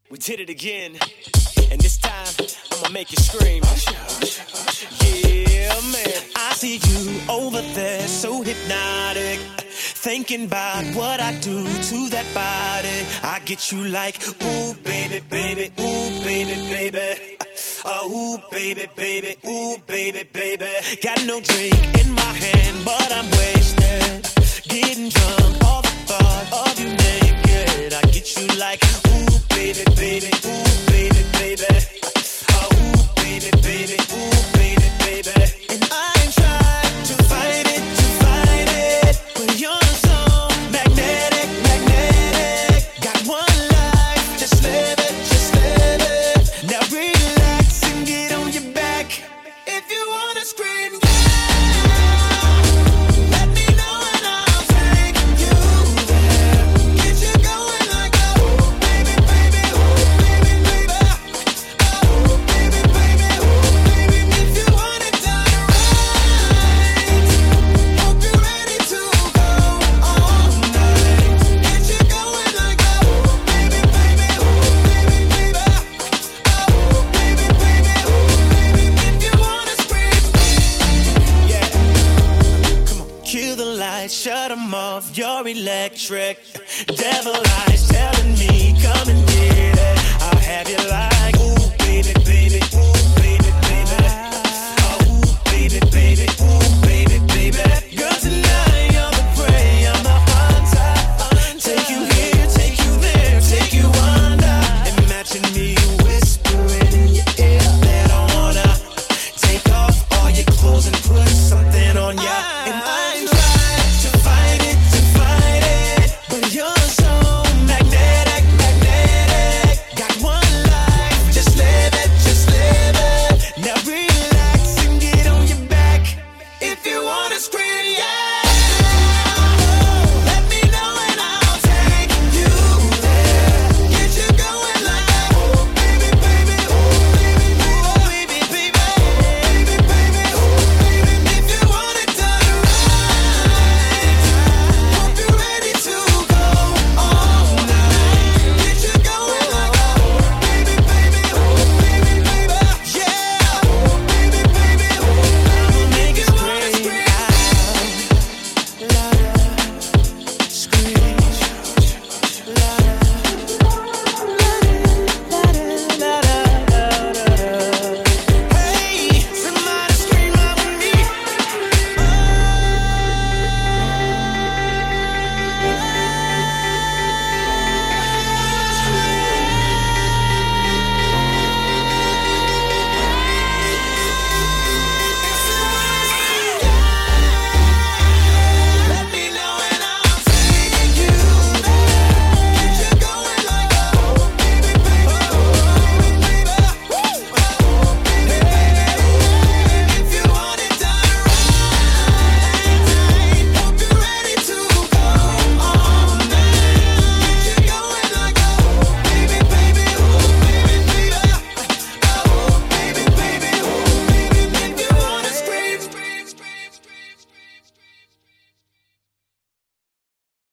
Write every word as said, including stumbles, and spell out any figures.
We did it again, and this time I'ma make you scream. Yeah, man. I see you over there, so hypnotic, thinking about what I do to that body. I get you like, ooh, baby, baby, ooh, baby, baby. Oh, ooh, baby, baby, ooh, baby, baby. Got no drink in my hand, but I'm wasted, getting drunk off the thought of you naked. I get you like, ooh, baby, baby, ooh, baby, baby. Oh, ooh, baby, baby, ooh, baby, baby. And I ain't tried to fight it, to fight it, but you're so magnetic, magnetic. Got one life, just live it, just live it. Now relax and get on your back. If you wanna scream, yeah, let me know and I'll take you there. Get you going like a ooh, baby, baby, ooh, baby, baby. Oh, baby, baby, ooh, baby. If you want it done right, hope you're ready to go all night. Get you going like a ooh, baby, baby, ooh, baby, baby. Oh, baby, baby, ooh, baby. If you wanna scream, yeah. Come on. Kill the lights, shut them off, you're electric. Devil eyes, tell